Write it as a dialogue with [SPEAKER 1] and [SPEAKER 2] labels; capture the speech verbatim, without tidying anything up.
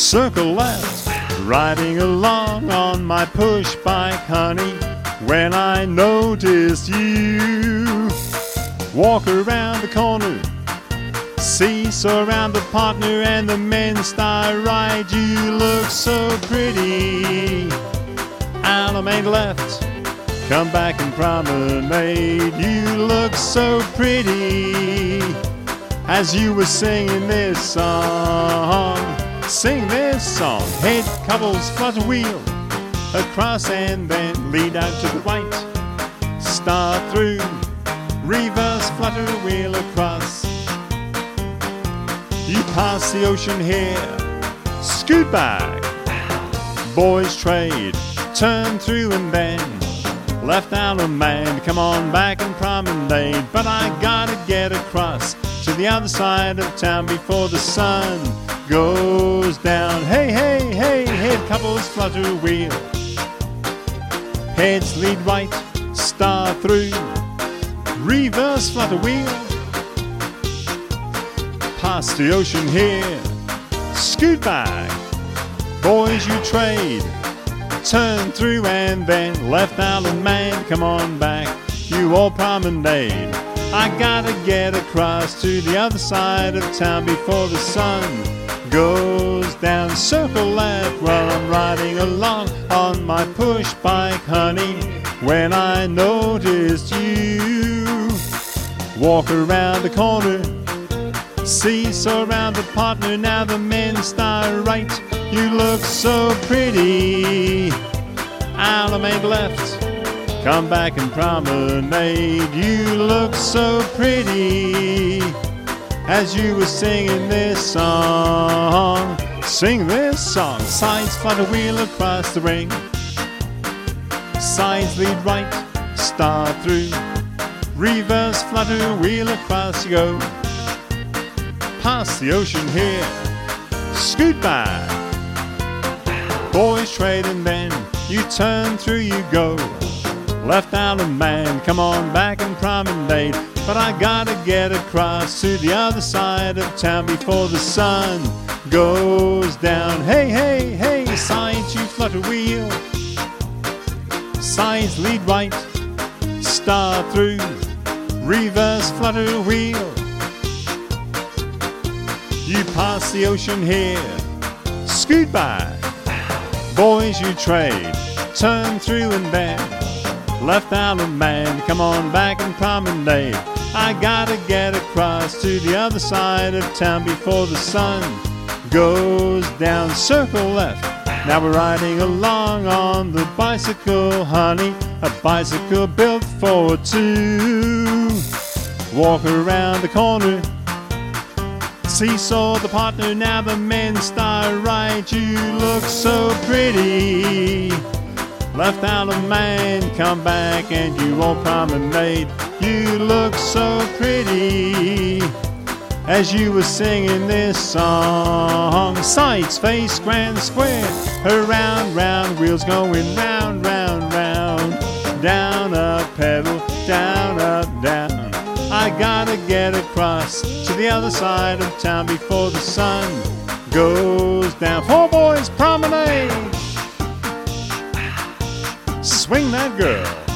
[SPEAKER 1] circle left, riding along on my push bike, honey, when I noticed you. Walk around the corner, seesaw around the partner, and the men's style right. You look so pretty. Alameda left, come back and promenade. You look so pretty as you were singing this song. Sing this song. Head couples flutter wheel across and then lead out to the right. Start through, reverse flutter wheel across. You pass the ocean here, scoot back. Boys trade, turn through and then left out a man. Come on back and promenade, but I gotta get across to the other side of town before the sun goes down. Hey, hey, hey, head couples flutter wheel. Heads lead right, start through, reverse flutter wheel. Past the ocean here, scoot back. Boys you trade, turn through and then left out a man. Come on back, you all promenade. I gotta get across to the other side of town before the sun goes down. Circle left while I'm riding along on my push bike, honey, when I noticed you. Walk around the corner, seesaw around the partner, now the men's style right. You look so pretty. Alameda left, come back and promenade. You look so pretty as you were singing this song. Sing this song. Sides flutter wheel across the ring. Sides lead right, start through, reverse flutter wheel across you go. Past the ocean here, scoot back. Boys trade and then you turn through, you go. Left out a man, come on back and promenade. But I gotta get across to the other side of town before the sun goes down. Hey, hey, hey, sides you flutter wheel. Sides lead right, start through, reverse flutter wheel. You pass the ocean here, scoot back. Boys you trade, turn through and then left out a man. Come on back and promenade. I gotta get across to the other side of town before the sun goes down. Circle left, now we're riding along on the bicycle, honey, a bicycle built for two. Walk around the corner, seesaw the partner, now the men's style right. You look so pretty. Left out a man, come back and you all promenade. You look so pretty as you were singing this song. Sides face grand square, around round, wheels going round, round, round. Down up pedal, down up down. I gotta get across to the other side of town before the sun goes down. Four boys promenade. Swing that girl.